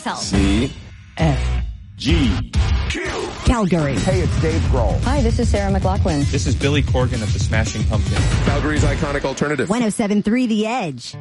yourself. C. F. G. Calgary. Hey, it's Dave Grohl. Hi, this is Sarah McLachlan. This is Billy Corgan of the Smashing Pumpkins. Calgary's iconic alternative. 107.3 The Edge.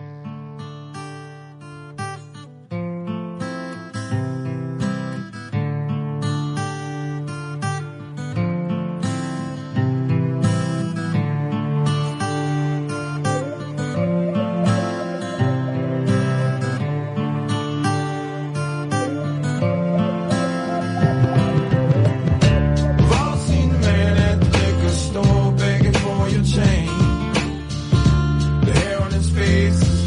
Chain. The hair on his face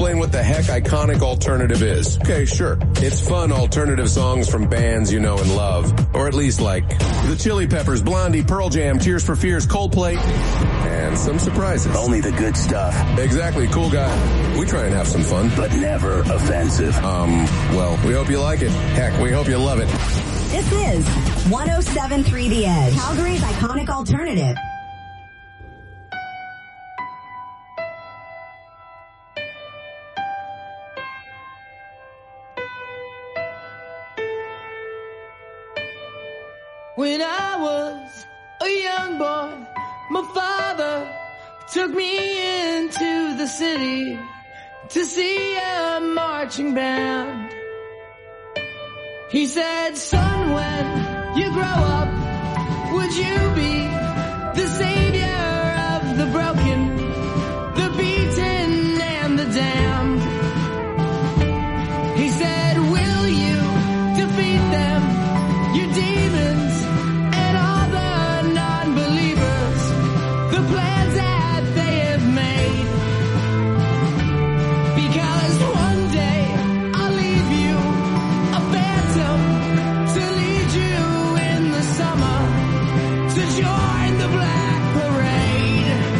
explain what the heck iconic alternative is. Okay, sure. It's fun alternative songs from bands you know and love. Or at least like the Chili Peppers, Blondie, Pearl Jam, Tears for Fears, Coldplay, and some surprises. Only the good stuff. Exactly, cool guy. We try and have some fun. But never offensive. Well, we hope you like it. Heck, we hope you love it. This is 107.3 The Edge, Calgary's iconic alternative. When I was a young boy, my father took me into the city to see a marching band. He said, son, when you grow up, would you be the savior of the broken, the beaten, and the damned? He said, will you defeat them, your demons, and all the non-believers, the plans that they have made? Because one day I'll leave you a phantom to lead you in the summer to join the Black Parade.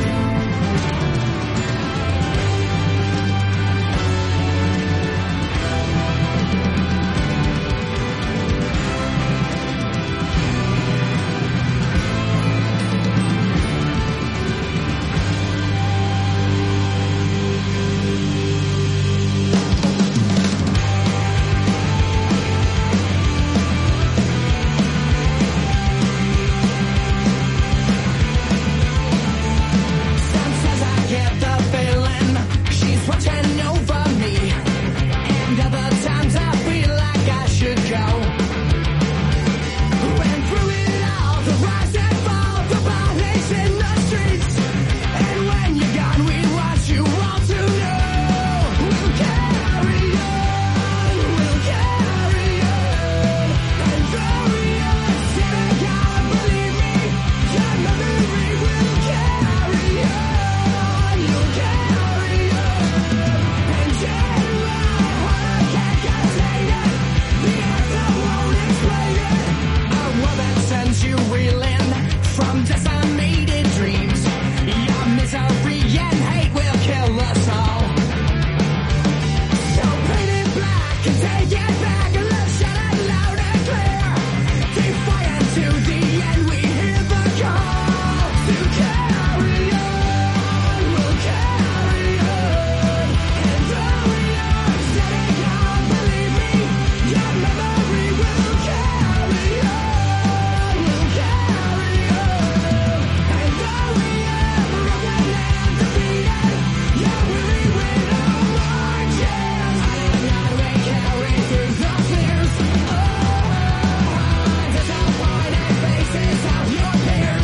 Sometimes I get the feeling she's watching over me, and other times I feel like I should go. Went through it all, the rise and fall, the bodies in the streets, and when you're gone, we want you all to know we'll carry on, and though we are sick, God, believe me, your memory will carry on, you'll carry on, and in my heart I can't contain it, the answer won't explain it, a world that sends you reeling from decimated dreams, your misery and hate will kill us all. So paint it black and take it back and let's shout it loud and clear. Defiant to the end, we hear the call to carry on, we'll carry on. And though we are steady, God, believe me, your memory will carry on, we'll carry on. And though we are broken and defeated, yeah, weary with our marches. God, we carry through the fears. Disappointed faces of your peers.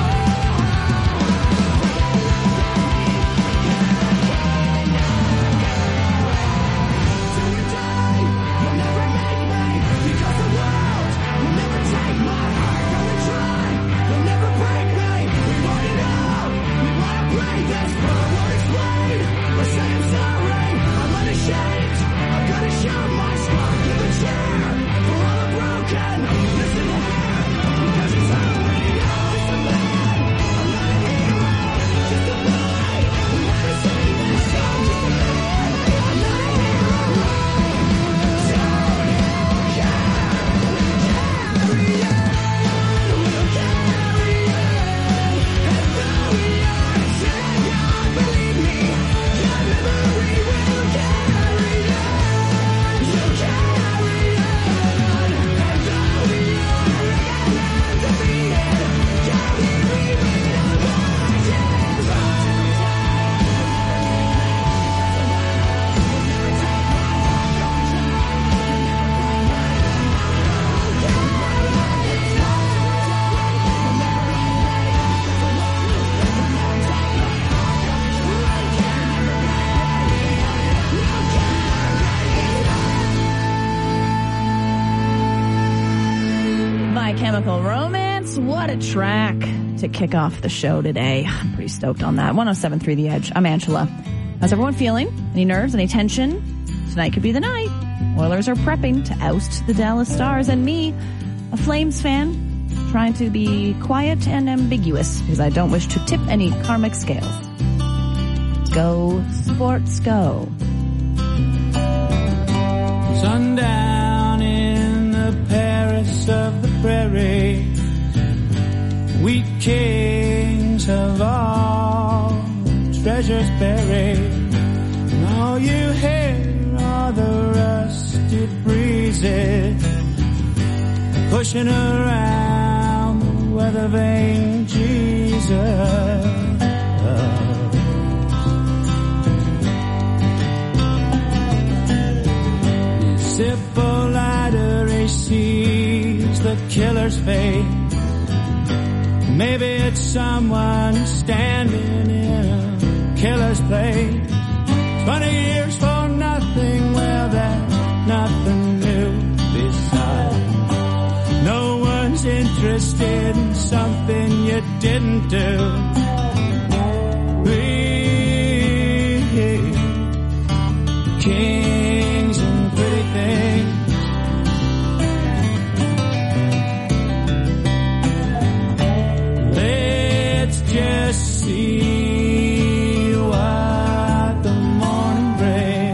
Till we die, you'll never make me, because the world will never take my heart. Go and try, you'll never break me. We want it all, we wanna break this, but I won't explain or say I'm sorry. I'm unashamed, I'm gonna show my scar. Give a cheer for all the broken. Listen here, because it's all we are. It's a man, I'm not a hero, just a boy. We wanna sing this song, just a man, I'm not a hero. So we'll carry on, we'll carry on. And though we are sick, God, believe me, your memory will carry on, you'll carry on. And though we are again and defeated, God, we remain our marches on. My Chemical Romance. What a track to kick off the show today. I'm pretty stoked on that. 107.3 The Edge. I'm Angela. How's everyone feeling? Any nerves, any tension? Tonight could be the night. Oilers are prepping to oust the Dallas Stars, and me, a Flames fan, trying to be quiet and ambiguous because I don't wish to tip any karmic scales. Go, sports, go. Sundown in the Paris of the prairie, we kings of all treasures buried, and all you hear are the rusted breezes pushing around the weather vane Jesus. Hippolyta sees the killer's fate. Maybe it's someone standing in a killer's place. 20 years for nothing, well, that's nothing new. Besides, no one's interested in something you didn't do. We kings and pretty things. Let's just see what the morning brings.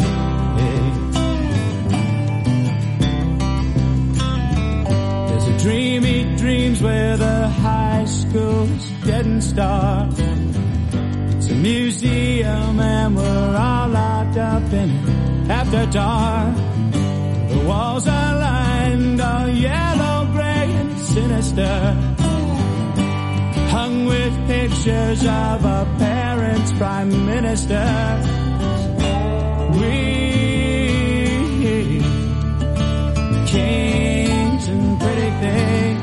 There's a dream he dreams where the high school's dead and stark. It's a museum and we're all locked up in it after dark. The walls are lined all yellow, gray and sinister, hung with pictures of our parents' prime minister. We kings and pretty things.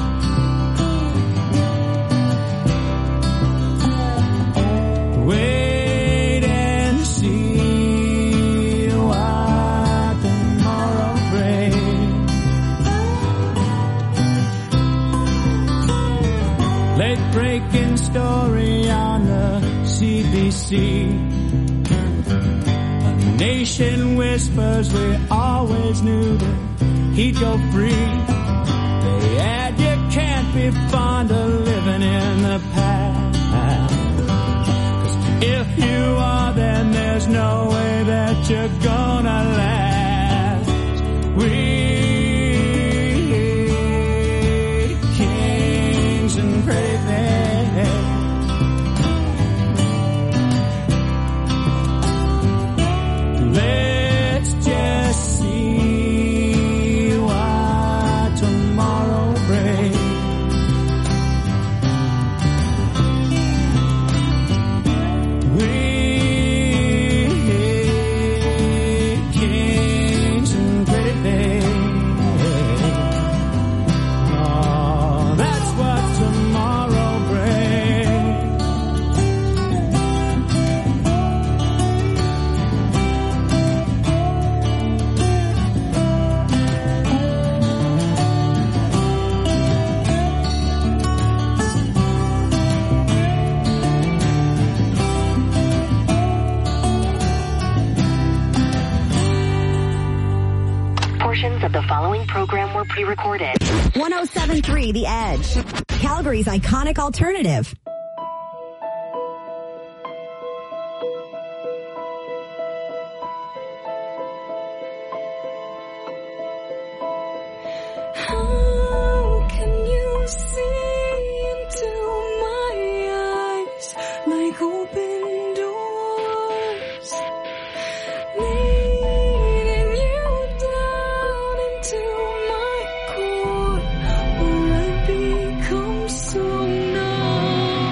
Wait and see what tomorrow brings. Late breaking story on the CBC. A nation whispers we always knew that he'd go free. They add you can't be fond of living in the past. If you are, then there's no way that you're gonna last. We kings and pretty things. Let's just see what tomorrow brings. Kings and pretty things. Oh, that's what tomorrow brings. Portions of the following program were pre-recorded. 107.3 The Edge. Calgary's iconic alternative. How can you see into my eyes like open doors? Leading you down into my core, where I become so numb.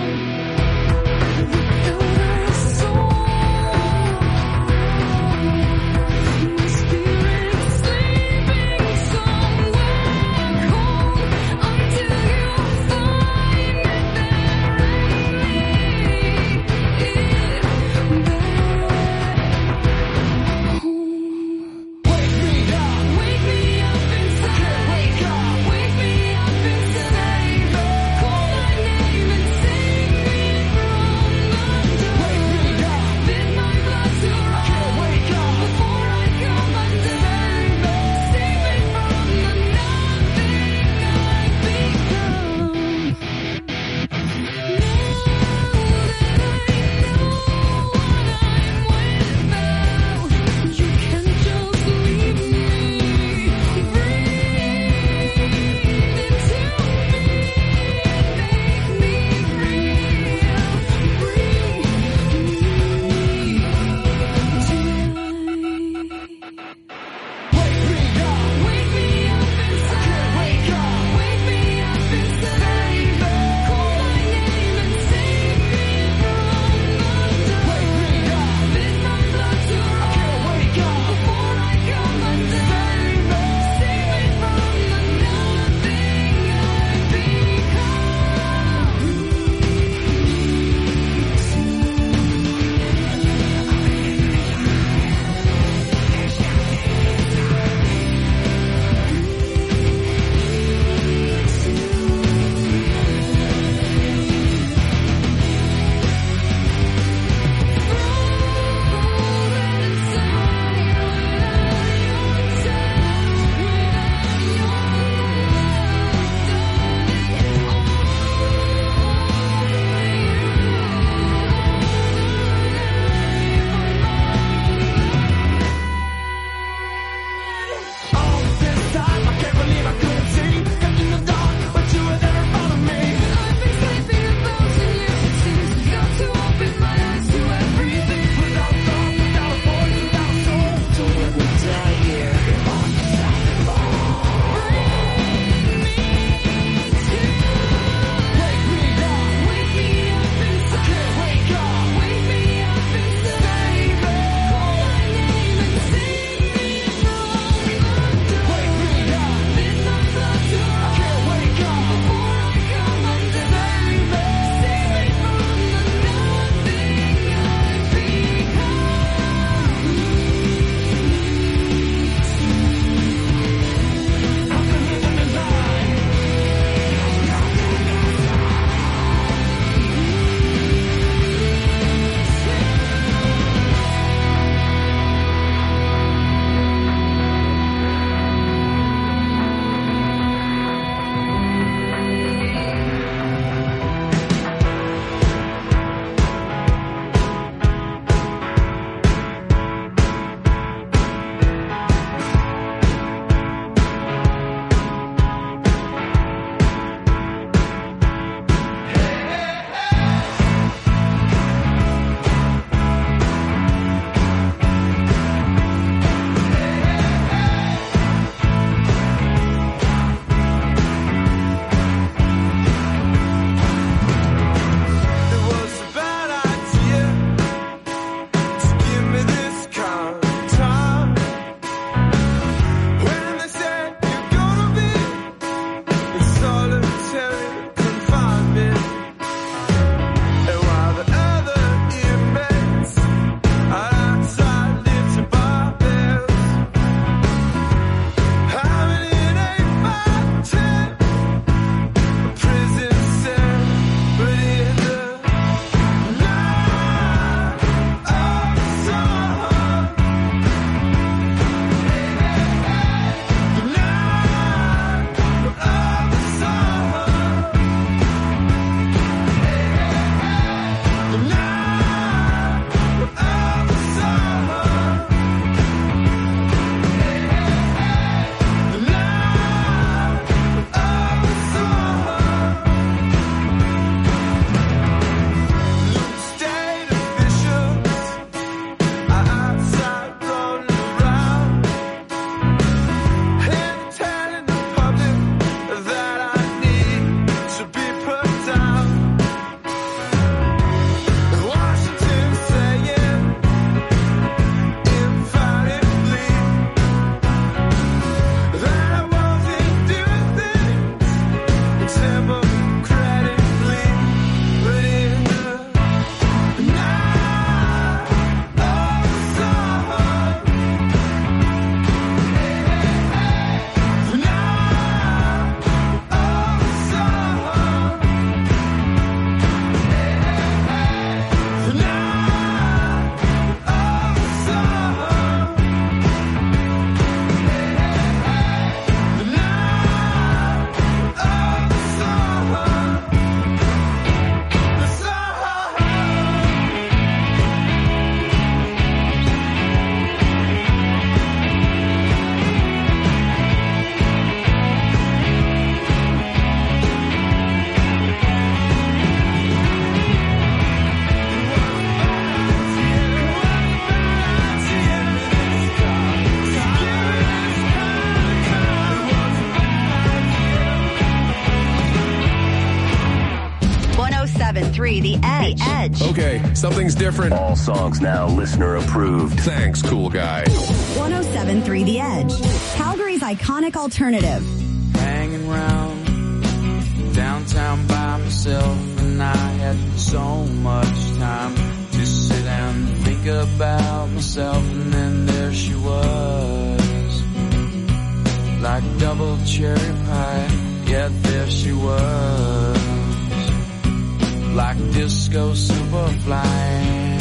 107.3 The Edge. Okay, something's different. All songs now listener approved. Thanks, cool guy. 107.3 The Edge. Calgary's iconic alternative. Hanging round downtown by myself, and I had so much time to sit and think about myself, and then there she was, like double cherry pie, yeah, there she was, like disco superfly.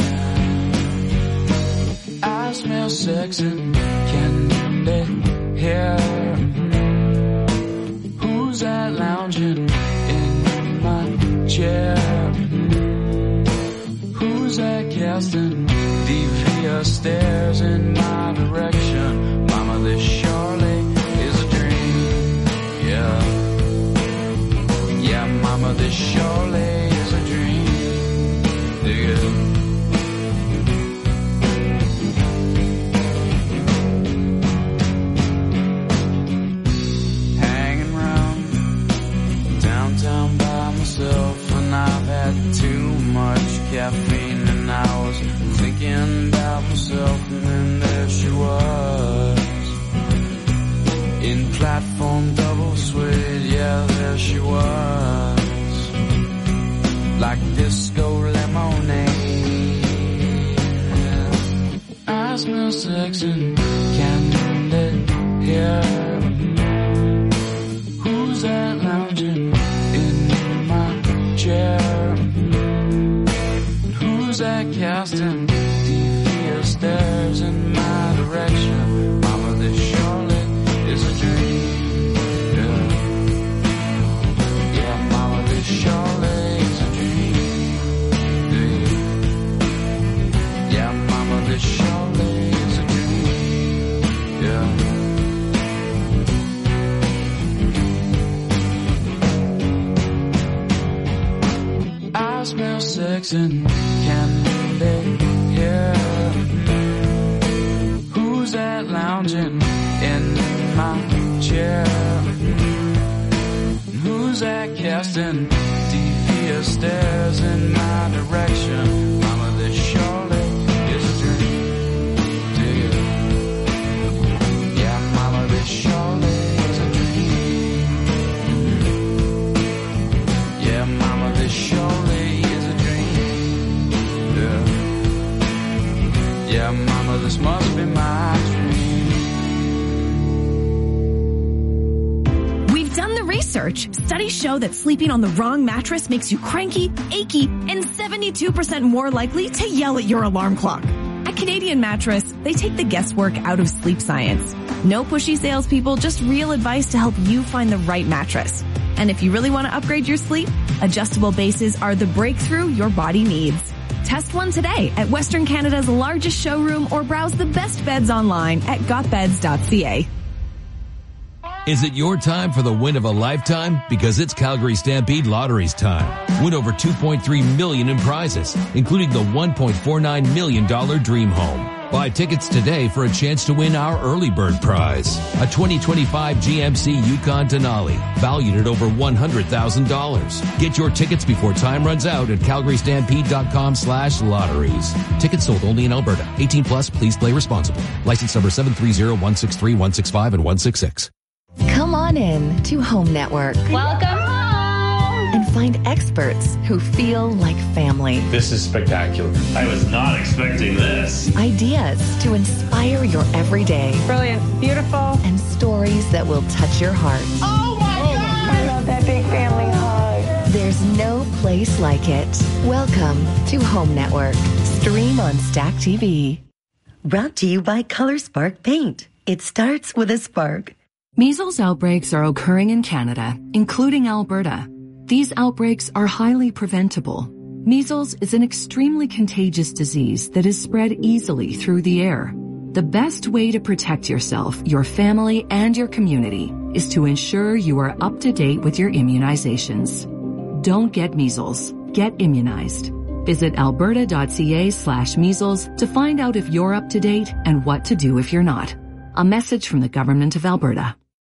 I smell sex and candy hair. Who's that lounging in my chair? Who's that casting devious stares in my direction? Mama, this surely is a dream. Yeah. Yeah, mama, this surely is a dream. Yeah. Down by myself, and I've had too much caffeine, and I was thinking about myself, and then there she was, in platform double suede, yeah, there she was, like disco lemonade. I smell sex and candy hair. Who's that lounging chair? Who's that casting devious stares in my direction? Mama, this surely is a dream. Yeah, yeah, mama, this surely is a dream. Yeah, yeah, mama, this surely is a dream. Yeah. I smell sex and candy hair. Who's that lounging in my chair? Who's that casting devious stares in my direction? Mama, this surely is a dream. Yeah, mama, this surely is a dream. Yeah, mama, this surely. Yeah, mama, this must be my dream. We've done the research. Studies show that sleeping on the wrong mattress makes you cranky, achy, and 72% more likely to yell at your alarm clock. At Canadian Mattress, they take the guesswork out of sleep science. No pushy salespeople, just real advice to help you find the right mattress. And if you really want to upgrade your sleep, adjustable bases are the breakthrough your body needs. Test one today at Western Canada's largest showroom, or browse the best beds online at gotbeds.ca. Is it your time for the win of a lifetime? Because it's Calgary Stampede Lottery's time. Win over $2.3 million in prizes, including the $1.49 million Dream Home. Buy tickets today for a chance to win our early bird prize, a 2025 GMC Yukon Denali, valued at over $100,000. Get your tickets before time runs out at calgarystampede.com/lotteries. Tickets sold only in Alberta. 18 plus, please play responsibly. License number 730-163-165 and 166. Come on in to Home Network. Welcome home! And find experts who feel like family. This is spectacular. I was not expecting this. Ideas to inspire your everyday. Brilliant. Beautiful. And stories that will touch your heart. Oh my God! I love that big family hug. There's no place like it. Welcome to Home Network. Stream on Stack TV. Brought to you by Color Spark Paint. It starts with a spark. Measles outbreaks are occurring in Canada, including Alberta. These outbreaks are highly preventable. Measles is an extremely contagious disease that is spread easily through the air. The best way to protect yourself, your family, and your community is to ensure you are up to date with your immunizations. Don't get measles. Get immunized. Visit alberta.ca/measles to find out if you're up to date and what to do if you're not. A message from the Government of Alberta. Hey,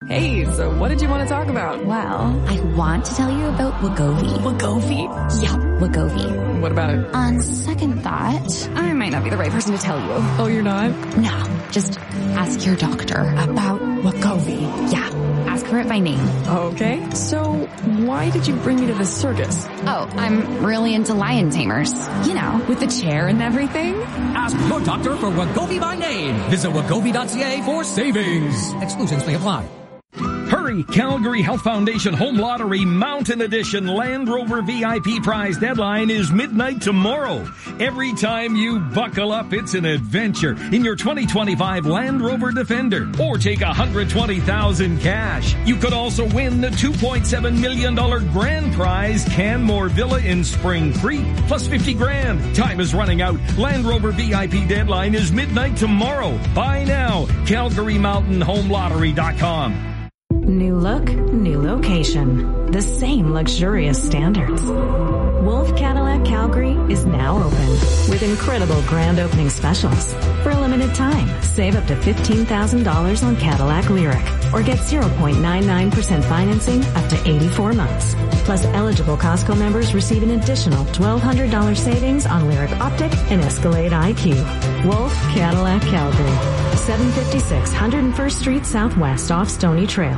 Alrighty, so what did you want to talk about? Well, I want to tell you about Wegovy. Wegovy? Yeah, Wegovy. What about it? On second thought, I might not be the right person to tell you. Oh, you're not? No, just ask your doctor about Wegovy. Yeah, ask her it by name. Okay, so why did you bring me to this circus? Oh, I'm really into lion tamers. You know, with the chair and everything. Ask your doctor for Wegovy by name. Visit wegovy.ca for savings. Exclusions may apply. Hurry! Calgary Health Foundation Home Lottery Mountain Edition Land Rover VIP prize deadline is midnight tomorrow. Every time you buckle up, it's an adventure in your 2025 Land Rover Defender or take $120,000 cash. You could also win the $2.7 million grand prize Canmore Villa in Spring Creek plus $50,000. Time is running out. Land Rover VIP deadline is midnight tomorrow. Buy now. CalgaryMountainHomeLottery.com. New look, new location. The same luxurious standards. Wolf Cadillac Calgary is now open with incredible grand opening specials. For a limited time, save up to $15,000 on Cadillac Lyriq or get 0.99% financing up to 84 months. Plus, eligible Costco members receive an additional $1,200 savings on Lyriq Optic and Escalade IQ. Wolf Cadillac Calgary, 756 101st Street Southwest off Stony Trail.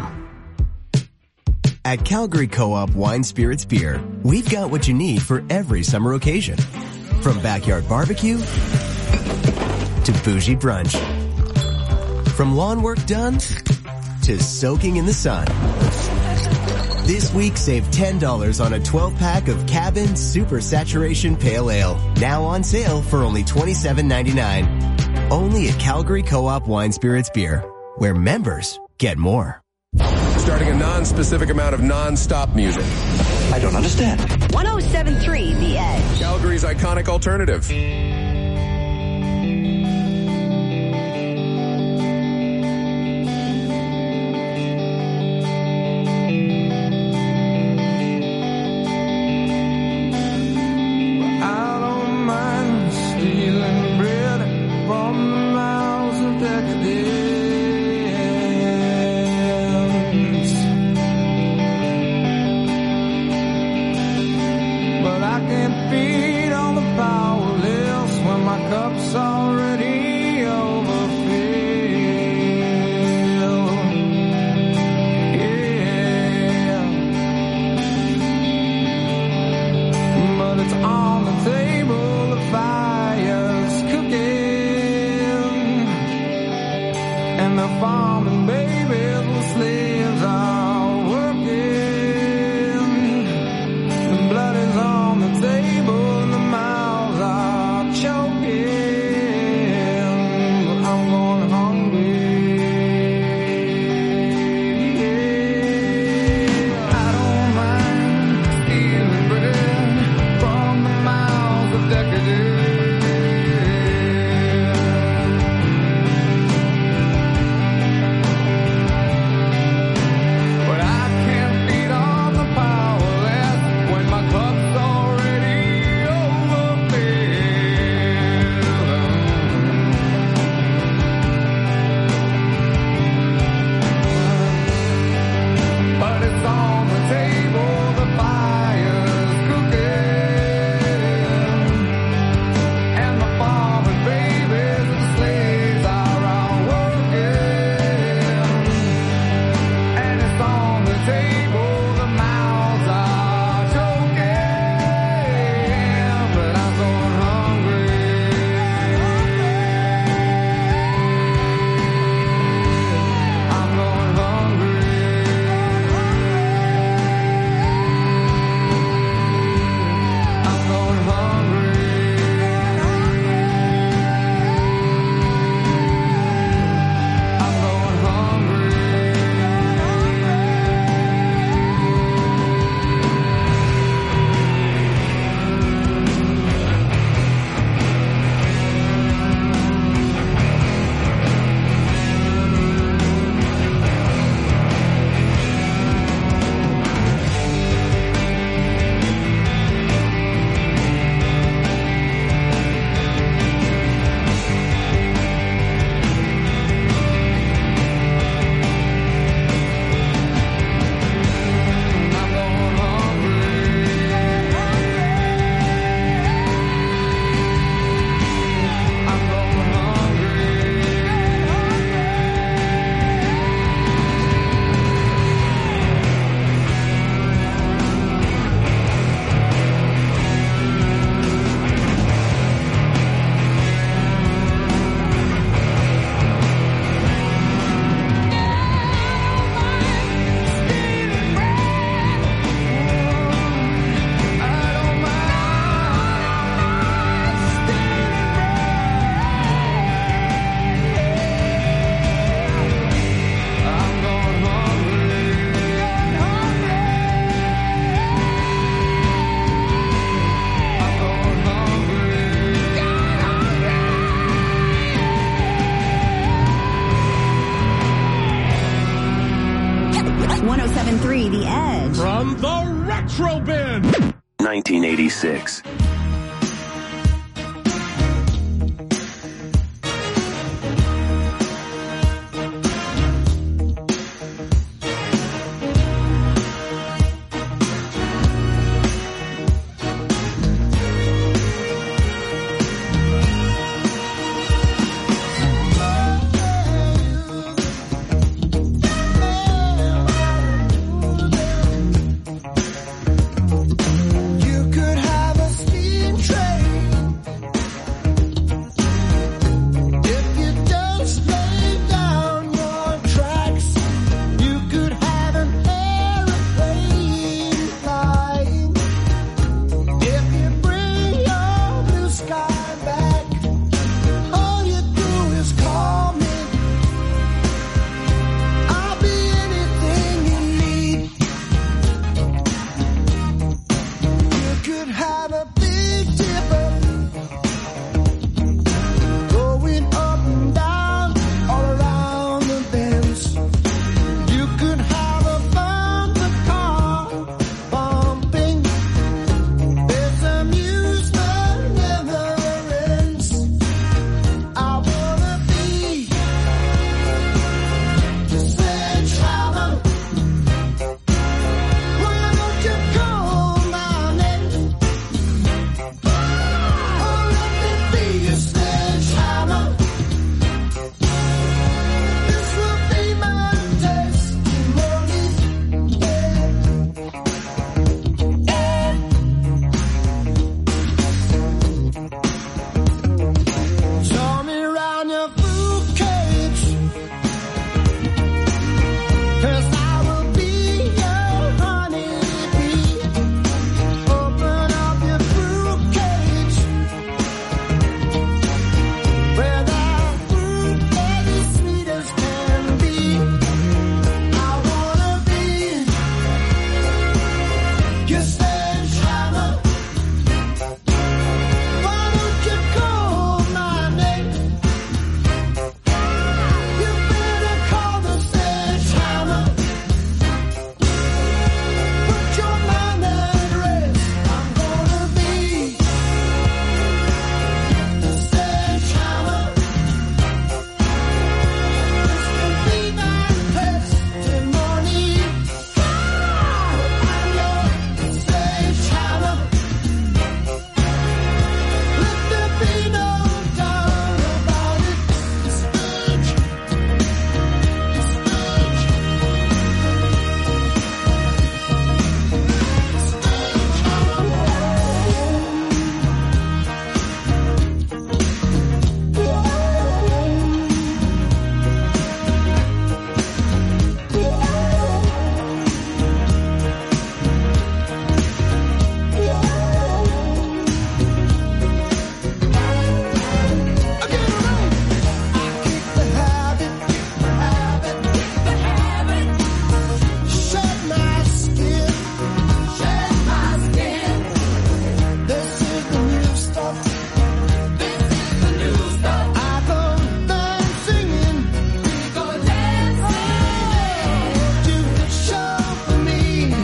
At Calgary Co-op Wine Spirits Beer, we've got what you need for every summer occasion. From backyard barbecue to bougie brunch. From lawn work done to soaking in the sun. This week, save $10 on a 12-pack of Cabin Super Saturation Pale Ale. Now on sale for only $27.99. Only at Calgary Co-op Wine Spirits Beer, where members get more. Starting a non-specific amount of non-stop music. I don't understand. 107.3 The Edge. Calgary's iconic alternative. Choking. 107.3 The Edge. From the Retro Bin. 1986. You could have a steam train if you just lay down your tracks. You could have an aeroplane flying if you bring your blue sky back. All you do is call me. I'll be anything you need. You could have a big dipper going up and down all around the bends. You could have a bumper car bumping. There's amusement never ends. I wanna be your sledgehammer. Why don't you call my name? Oh, let me be your sledgehammer. This will be my testimony. Show me around your food cage, 'cause I will be your honeybee. Open up your fruit cage, where the fruit is as sweet as can be. I wanna be your sledgehammer. Why don't you call my name? You better call the sledgehammer. Put your mind at rest. I'm gonna be the sledgehammer. This can be my testimony. I'm your sledgehammer. Let there be no doubt about it. Sledge. Shed my skin. This is the new stuff. I go dancing. You show for me.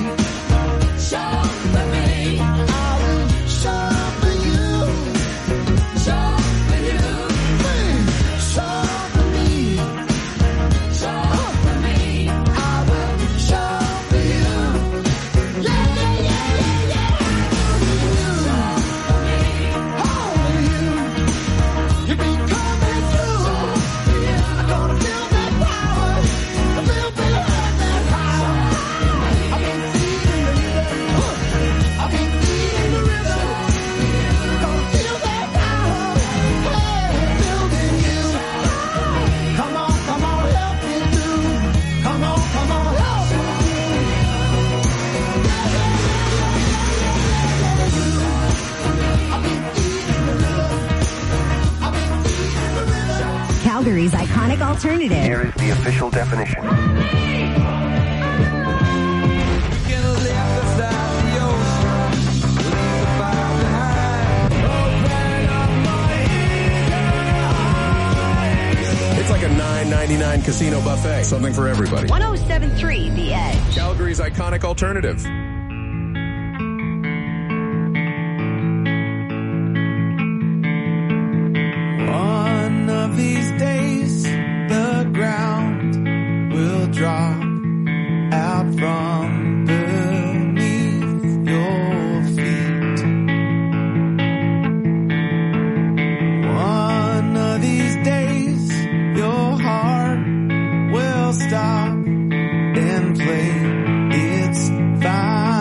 I will show for you. Please, show for me. I will show for you. Yeah. You be coming through. I'm gonna feel that power. I feel that power. I've been feeling the rhythm. I've been feeling the rhythm. Gonna feel that power. Hey, building you. Come on, help me do. Come on, help me do. I've been feeling the rhythm. I've been feeling the rhythm. Calgary's iconic alternative. Here is the official definition. It's like a $9.99 $9.99 casino buffet. Something for everybody. 107.3 The Edge. Calgary's iconic alternative. One of these days, the ground will drop out from beneath your feet. One of these days, your heart will stop and play its final.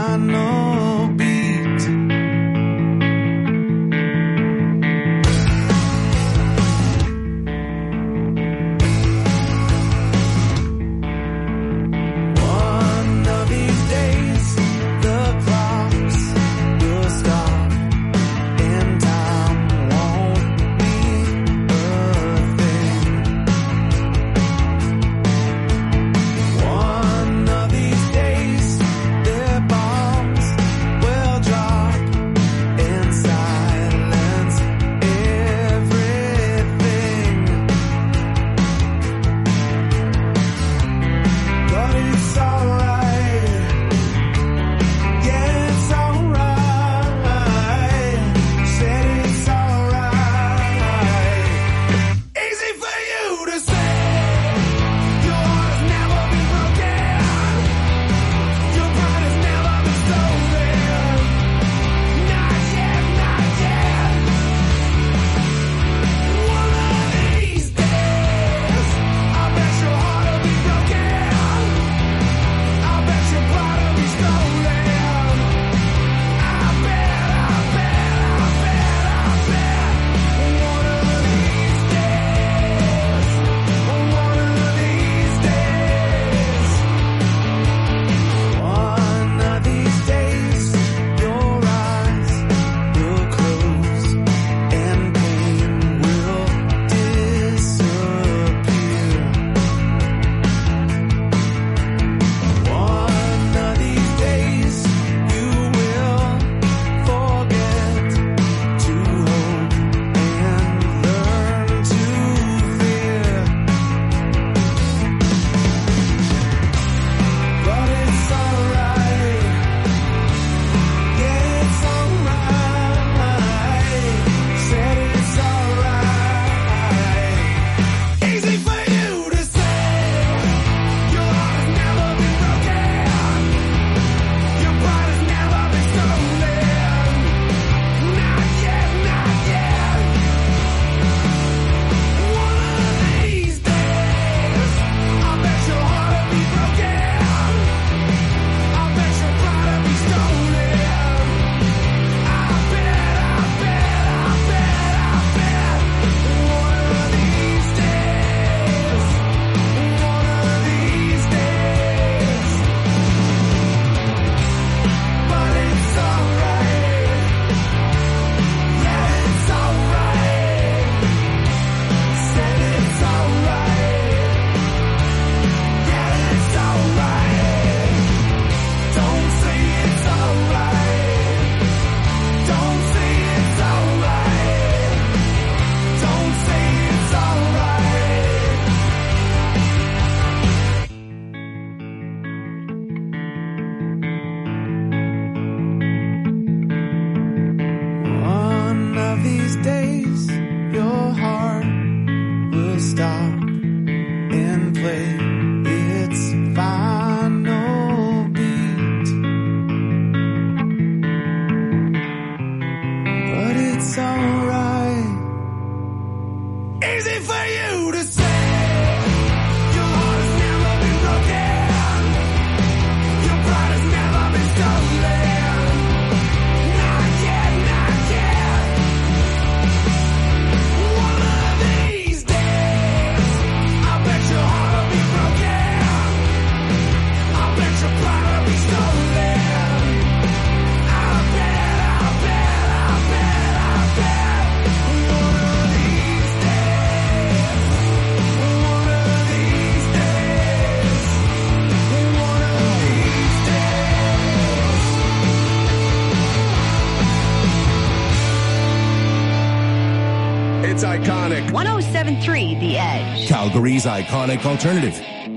iconic. 107.3 The Edge. Calgary's iconic alternative.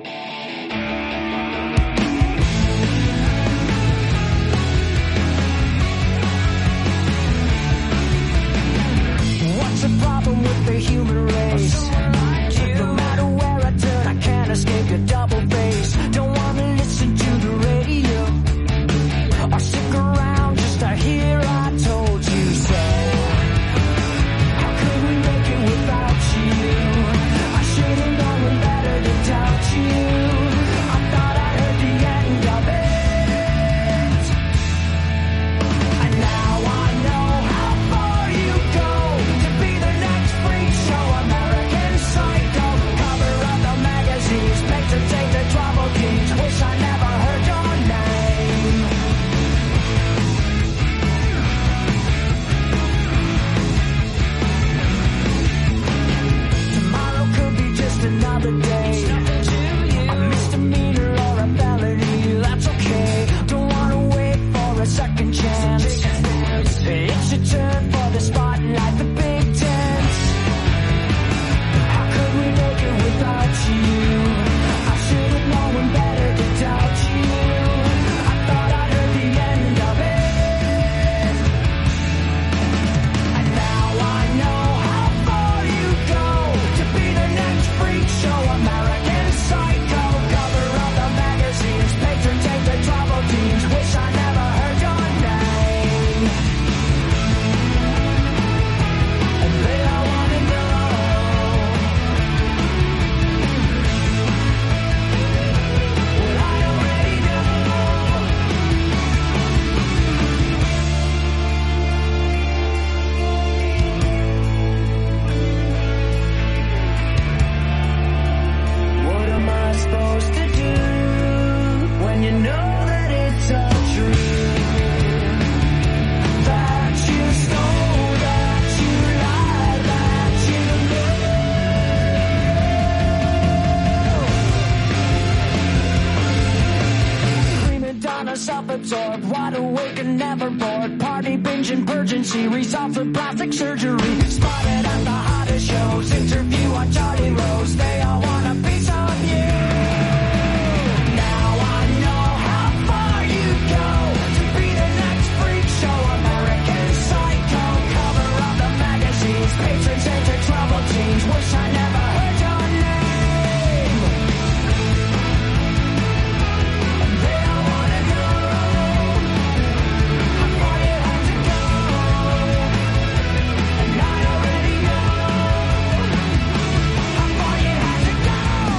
What's the problem with the human race? No matter where I turn, I can't escape your double bass. Don't wanna listen to the radio or stick around just to hear I told you so. How could we make it without you? I should have known better to doubt you. I thought I heard the end of it, and now I know how far you go to be the next freak show, American Psycho, cover of the magazines, patron saint the trouble kings. Wish I never heard your name. Tomorrow could be just another day. A misdemeanor or a felony, that's okay. Don't wanna wait for a second chance. It's your turn for the spotlight, the big dance. How could we make it without you? I should have known better to doubt you. I thought I heard the end of it, and now I know how far you go to be the next freak show, American Psycho, cover of the magazines, patron saint the trouble teams. Wish I never heard your name, and they all wanna know. Well, I already know. 'What am I supposed to do when you know that it's untrue? That you stole, that you lied, that you know. Prima donna, self-absorbed, wide awake and never bored. Party binge and urgency, results of plastic surgery. Spotted at the hottest shows, interview on Charlie Rose. They all want a piece of you. Now I know how far you go to be the next freak show, American Psycho, cover of the magazines, patron saint the trouble teams. Wish I never heard your name, and they all wanna know how far you had to go, and I already know how far you had to go.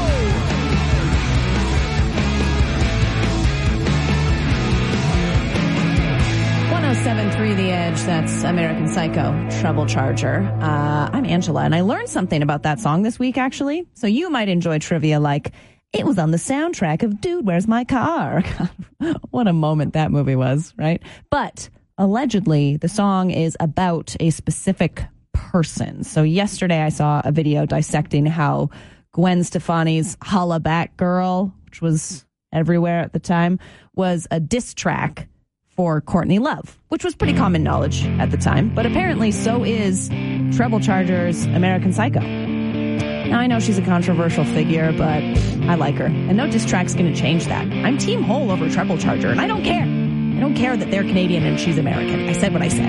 107.3 The Edge, that's American Psycho, Trouble Charger. I'm Angela, and I learned something about that song this week, actually. So you might enjoy trivia like, it was on the soundtrack of Dude, Where's My Car? What a moment that movie was, right? But allegedly, the song is about a specific person. So yesterday I saw a video dissecting how Gwen Stefani's Holla Back Girl, which was everywhere at the time, was a diss track for Courtney Love, which was pretty common knowledge at the time. But apparently so is Treble Charger's American Psycho. Now, I know she's a controversial figure, but I like her. And no diss track's going to change that. I'm Team Hole over Treble Charger, and I don't care. I don't care that they're Canadian and she's American. I said what I said.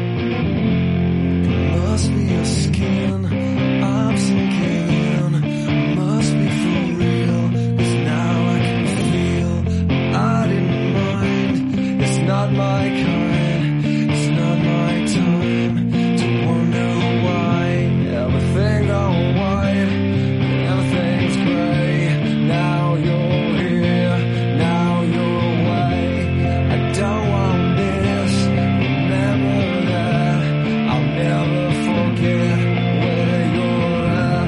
Must be your skin, I'm sinking in. Must be for real, 'cause now I can feel. I didn't mind, it's not my kind, it's not my time to wonder why everything gone white, everything's gray. Now you're here, now you're away. I don't want this, remember that. I'll never forget where you're at.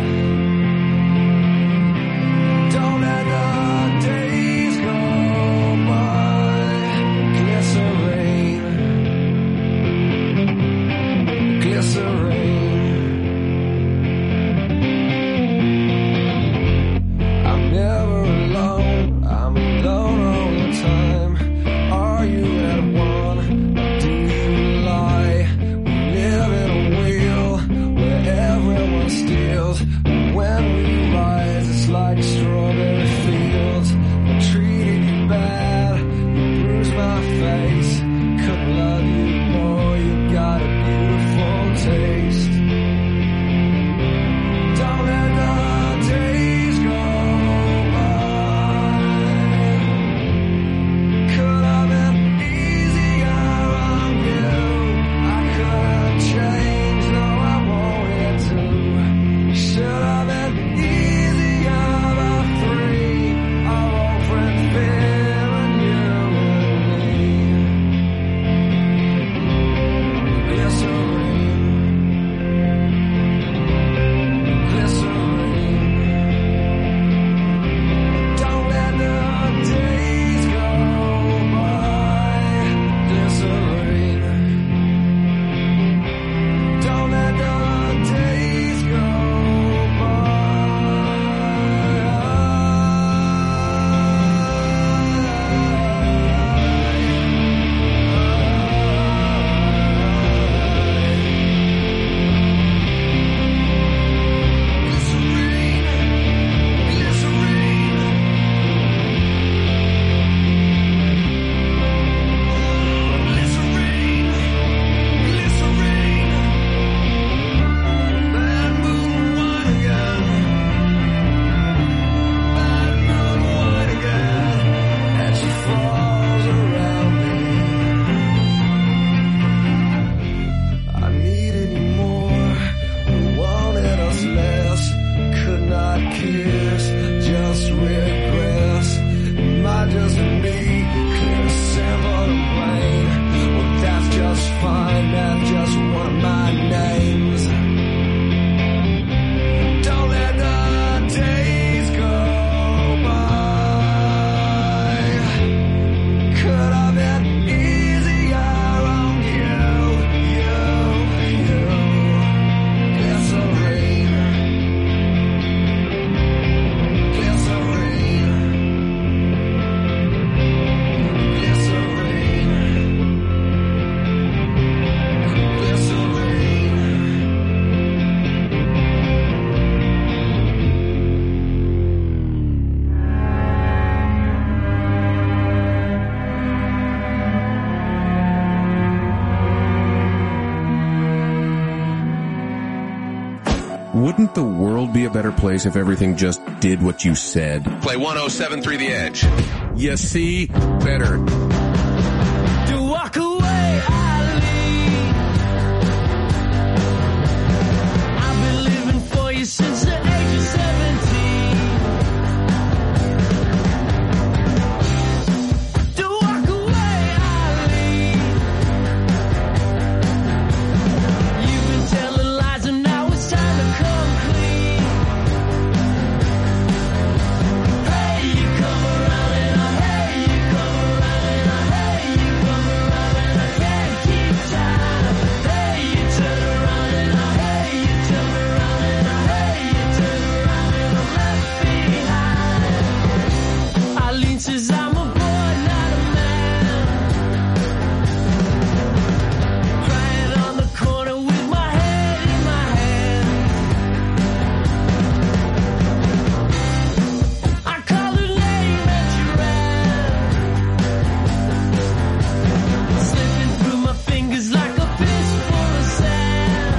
Don't let the days go by, glycerine wouldn't the world be a better place if everything just did what you said? Play 107.3 The Edge. You see? Better. To walk away, I've been living for you since the age of 17. To walk away, you've been telling lies and now it's time to come clean. Hey, you come around and hey, you come around and hey, you come around and I can't keep time. Hey, you turn around and hey, you turn around and hey, you turn around and I'm left behind. Eileen says I'm a boy, not a man. Crying on the corner with my head in my hand. I called her name and she ran, slipping through my fingers like a fistful of sand.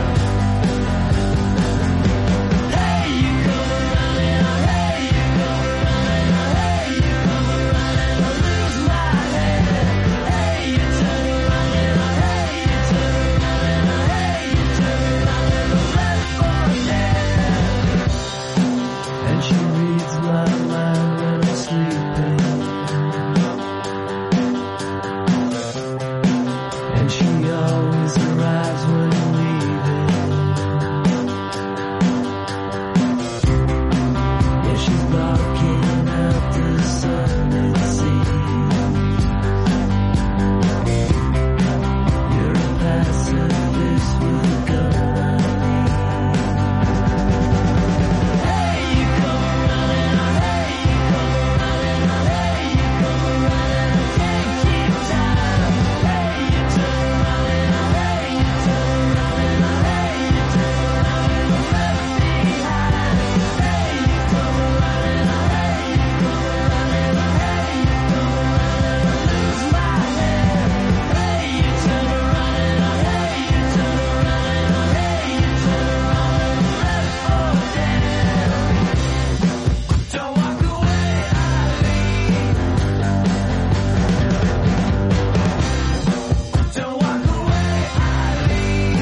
Hey, you come around and hey, you come around and hey, you come around and I lose my head. Hey, you turn around and hey, you turn around and hey, you turn around and I'm left for dead. And she reads my mind when I'm sleeping. And she always arrives when I'm leaving. Yeah, she's barking at the sun, it seems. You're a pacifist with a gun, Hey, you come around and hey, you come around and hey, you come around and I can't keep time. Hey, you turn around and hey, you turn around and hey, you turn around and I'm left behind. Hey, you come around and hey, you come around and hey, you come around and I lose my head. Hey, you turn around and hey, you turn around and hey, you turn around and I'm left for dead. Don't walk away, Eileen. Don't walk away, Eileen.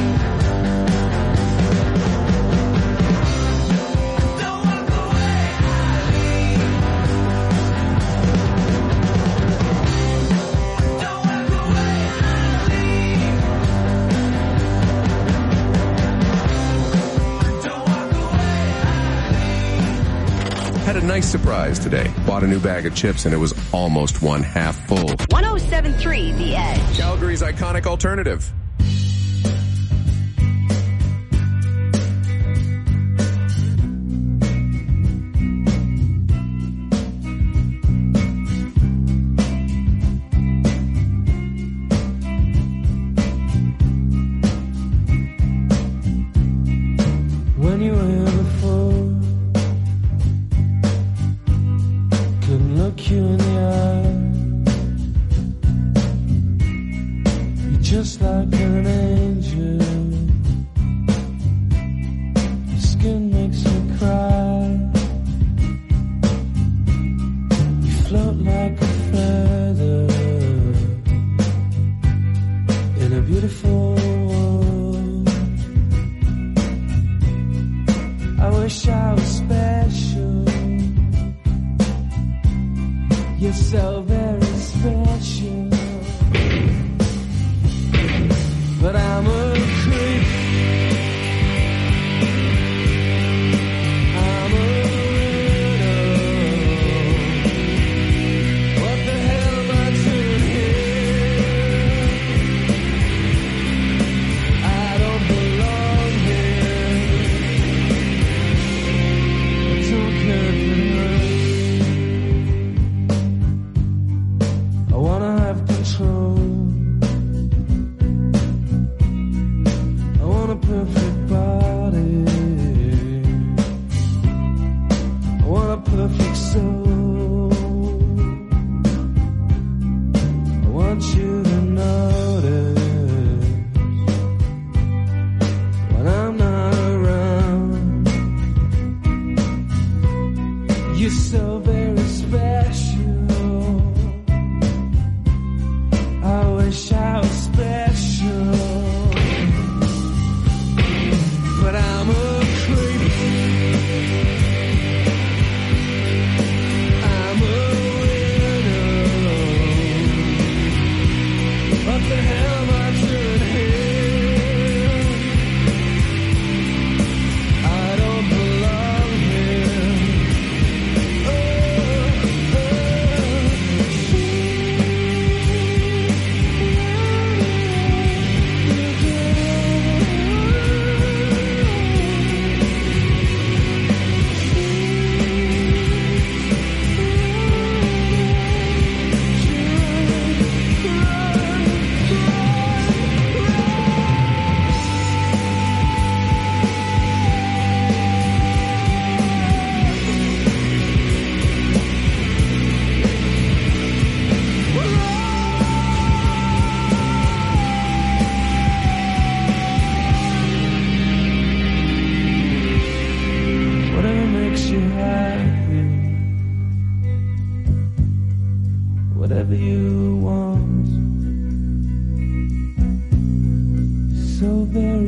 Don't walk away, Eileen. Don't walk away, Eileen. Don't walk away. Had a nice surprise today. Bought a new bag of chips and it was almost one half full. 107.3 The Edge. Calgary's iconic alternative. When you were here before, couldn't look you in the eye. You're just like an angel. Your skin makes me cry. You float like a feather in a beautiful world. I wish I was special. You're so very special. But I'm a creep. I'm a widow. What the hell am I doing here?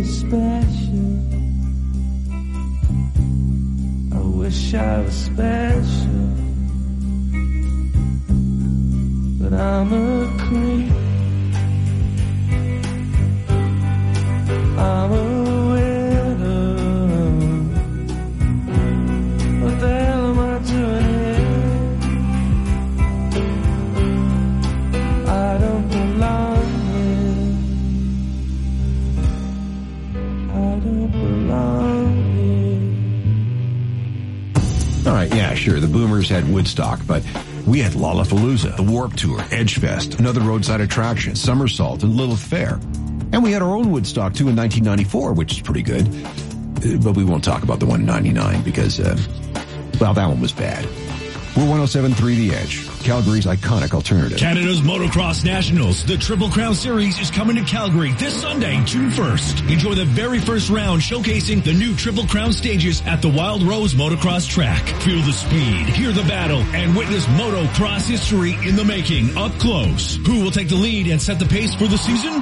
special. I wish I was special, but I'm a creep. I'm a widow. What the hell am I doing here? I don't belong here. I don't belong here. All right, yeah, sure. The Boomers had Woodstock, but we had Lollapalooza, the Warped Tour, Edgefest, another roadside attraction, Somersault, and Lilith Fair. And we had our own Woodstock, too, in 1994, which is pretty good. But we won't talk about the one in 99 because, well, that one was bad. We're 107.3 The Edge, Calgary's iconic alternative. Canada's Motocross Nationals, the Triple Crown Series, is coming to Calgary this Sunday, June 1st. Enjoy the very first round showcasing the new Triple Crown stages at the Wild Rose Motocross track. Feel the speed, hear the battle, and witness motocross history in the making up close. Who will take the lead and set the pace for the season?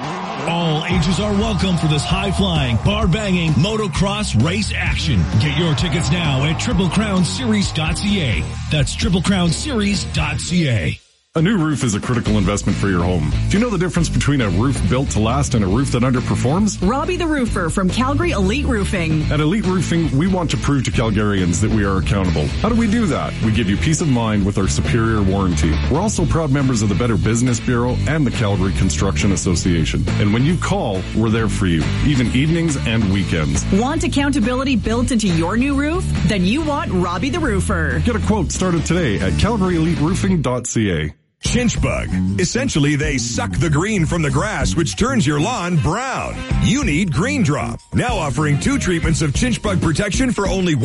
All ages are welcome for this high-flying, bar-banging motocross race action. Get your tickets now at TripleCrownSeries.ca. That's TripleCrownSeries.ca. A new roof is a critical investment for your home. Do you know the difference between a roof built to last and a roof that underperforms? Robbie the Roofer from Calgary Elite Roofing. At Elite Roofing, we want to prove to Calgarians that we are accountable. How do we do that? We give you peace of mind with our superior warranty. We're also proud members of the Better Business Bureau and the Calgary Construction Association. And when you call, we're there for you, even evenings and weekends. Want accountability built into your new roof? Then you want Robbie the Roofer. Get a quote started today at calgaryeliteroofing.ca. Chinch bug. Essentially, they suck the green from the grass, which turns your lawn brown. You need Green Drop. Now offering 2 treatments of chinch bug protection for only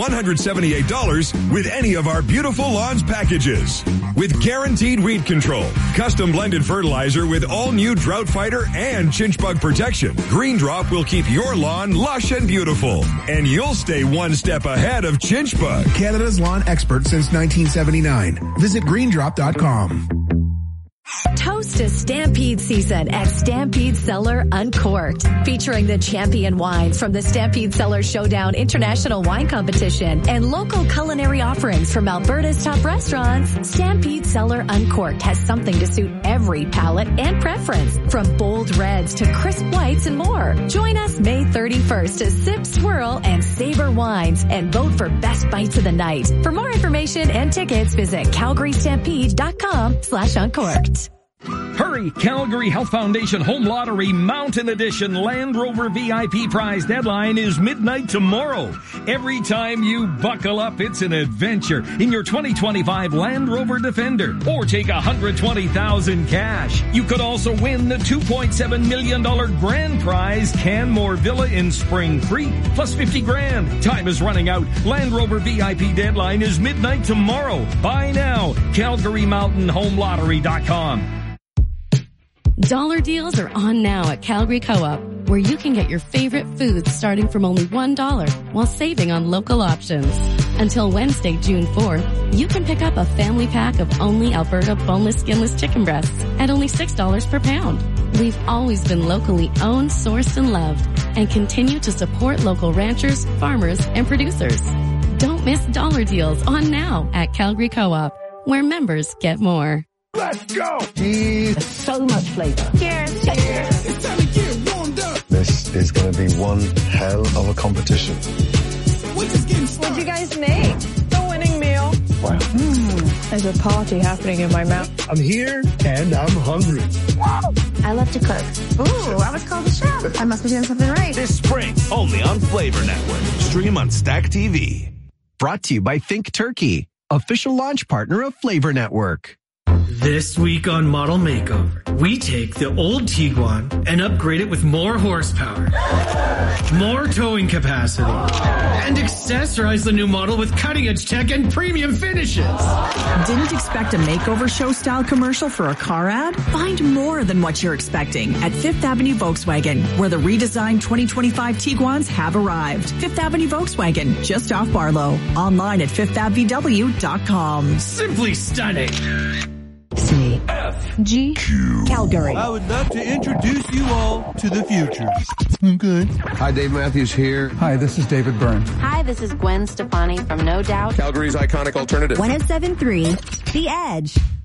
$178 with any of our beautiful lawns packages. With guaranteed weed control, custom blended fertilizer with all new drought fighter and chinch bug protection, Green Drop will keep your lawn lush and beautiful. And you'll stay one step ahead of chinch bug. Canada's lawn expert since 1979. Visit greendrop.com. Toast to Stampede season at Stampede Cellar Uncorked, featuring the champion wines from the Stampede Cellar Showdown International Wine Competition and local culinary offerings from Alberta's top restaurants. Stampede Cellar Uncorked has something to suit every palate and preference, from bold reds to crisp whites and more. Join us May 31st to sip, swirl, and savor wines and vote for best bites of the night. For more information and tickets, visit calgarystampede.com/uncorked. Hurry! Calgary Health Foundation Home Lottery Mountain Edition Land Rover VIP prize deadline is midnight tomorrow. Every time you buckle up, it's an adventure in your 2025 Land Rover Defender, or take $120,000 cash. You could also win the $2.7 million grand prize Canmore Villa in Spring Creek, plus $50,000. Time is running out. Land Rover VIP deadline is midnight tomorrow. Buy now. CalgaryMountainHomeLottery.com. Dollar deals are on now at Calgary Co-op, where you can get your favorite foods starting from only $1 while saving on local options. Until Wednesday, June 4th, you can pick up a family pack of only Alberta boneless, skinless chicken breasts at only $6 per pound. We've always been locally owned, sourced, and loved, and continue to support local ranchers, farmers, and producers. Don't miss dollar deals on now at Calgary Co-op, where members get more. Let's go! There's so much flavor. Cheers! Cheers! It's time to get warmed up. This is going to be one hell of a competition. What'd you guys make? The winning meal. Wow. There's a party happening in my mouth. I'm here and I'm hungry. I love to cook. Ooh, I was called a chef. I must be doing something right. This spring, only on Flavor Network. Stream on Stack TV. Brought to you by Think Turkey, official launch partner of Flavor Network. This week on Model Makeover, we take the old Tiguan and upgrade it with more horsepower, more towing capacity, and accessorize the new model with cutting-edge tech and premium finishes. Didn't expect a makeover show-style commercial for a car ad? Find more than what you're expecting at Fifth Avenue Volkswagen, where the redesigned 2025 Tiguans have arrived. Fifth Avenue Volkswagen, just off Barlow. Online at fifthAvVW.com. Simply stunning. CFM. G. Calgary. I would love to introduce you all to the future. Okay. Hi, Dave Matthews here. Hi, this is David Byrne. Hi, this is Gwen Stefani from No Doubt. Calgary's iconic alternative. 107.3 The Edge.